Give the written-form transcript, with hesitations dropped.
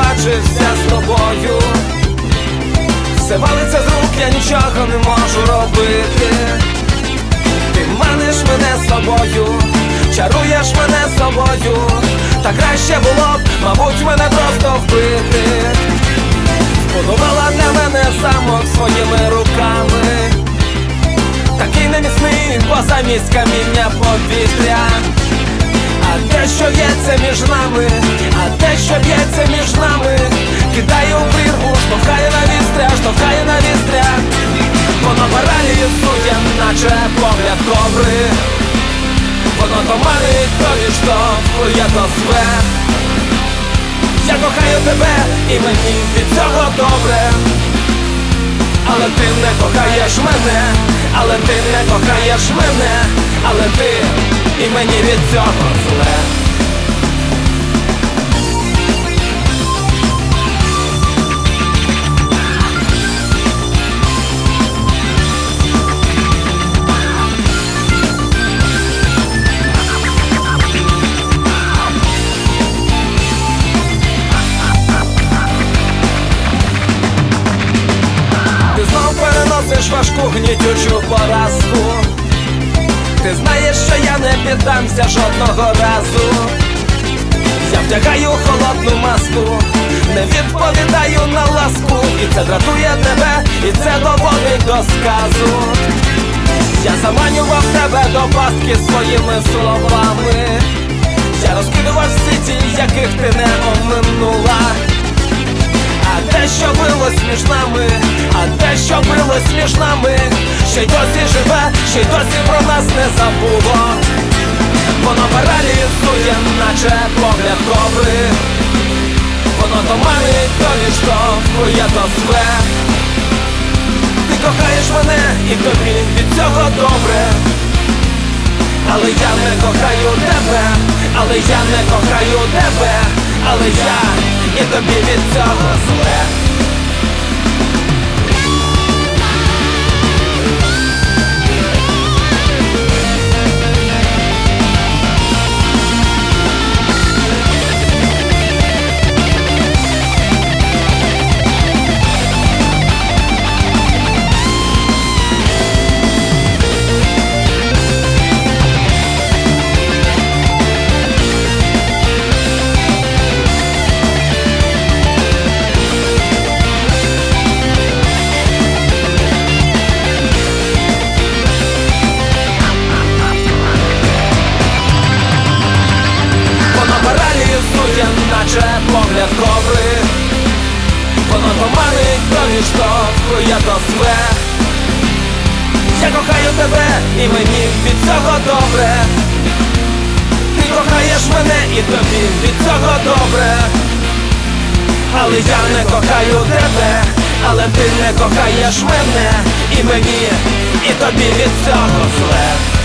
побачився з тобою. Все валиться з рук, я нічого не можу робити. Ти маниш мене собою, чаруєш мене собою. Та краще було б, мабуть, мене просто вбити. Збудувала для мене замок своїми руками, такий неміцний, бо замість каміння повітря. А те, що б'ється між нами, а те, що б'ється між нами, кидає у прірву, штовхає на вістря, штовхає на вістря. Воно паралізує, наче погляд кобри. Воно то манить, то відштовхує, то зве. Я кохаю тебе, і мені від цього добре. Але ти не кохаєш мене, але ти не кохаєш мене, але ти, і мені від цього зле. Переносиш важку гнітючу поразку. Ти знаєш, що я не піддамся жодного разу. Я вдягаю холодну маску, не відповідаю на ласку. І це дратує тебе, і це доводить до сказу. Я заманював тебе до пастки своїми словами. Я розкидував сіті, яких ти не оминула. А те, що билось між нами, а те, що билось між нами, ще й досі живе, ще й досі про нас не забуло. Воно паралізує, наче погляд кобри. Воно то манить, то відштовхує, то зве. Ти кохаєш мене, і тобі від цього добре. Але я не кохаю тебе, але я не кохаю тебе, але я, і тобі від цього зле. Наче погляд кобри. Воно то манить, то відштовхує, то зве. Я кохаю тебе, і мені від цього добре. Ти кохаєш мене, і тобі від цього добре. Але я не кохаю тебе, але ти не кохаєш мене, і мені, і тобі від цього зле.